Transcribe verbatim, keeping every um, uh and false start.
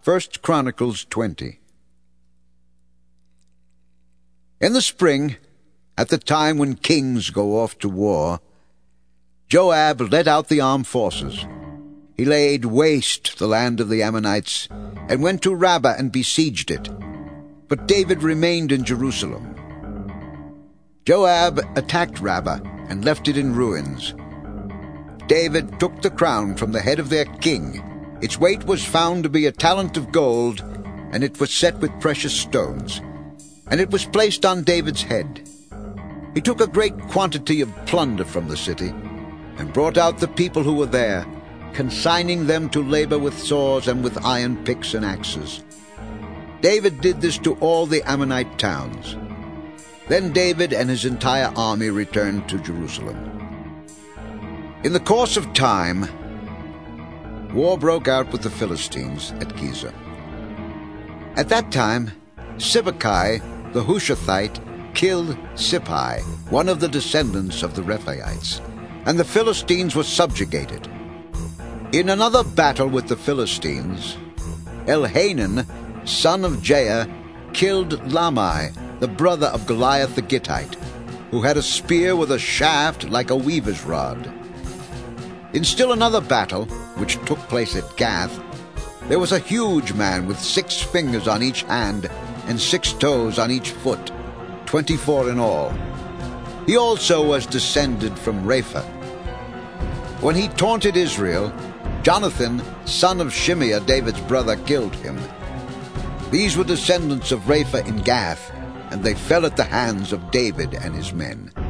First Chronicles twenty. In the spring, at the time when kings go off to war, Joab led out the armed forces. He laid waste the land of the Ammonites and went to Rabbah and besieged it. But David remained in Jerusalem. Joab attacked Rabbah and left it in ruins. David took the crown from the head of their king. Its weight was found to be a talent of gold, and it was set with precious stones. And it was placed on David's head. He took a great quantity of plunder from the city, and brought out the people who were there, consigning them to labor with saws and with iron picks and axes. David did this to all the Ammonite towns. Then David and his entire army returned to Jerusalem. In the course of time, war broke out with the Philistines at Gezer. At that time, Sibbecai the Hushathite killed Sippai, one of the descendants of the Rephaites, and the Philistines were subjugated. In another battle with the Philistines, Elhanan, son of Jair, killed Lamai, the brother of Goliath the Gittite, who had a spear with a shaft like a weaver's rod. In still another battle, which took place at Gath, there was a huge man with six fingers on each hand and six toes on each foot, twenty-four in all. He also was descended from Rapha. When he taunted Israel, Jonathan, son of Shimeah, David's brother, killed him. These were descendants of Rapha in Gath, and they fell at the hands of David and his men.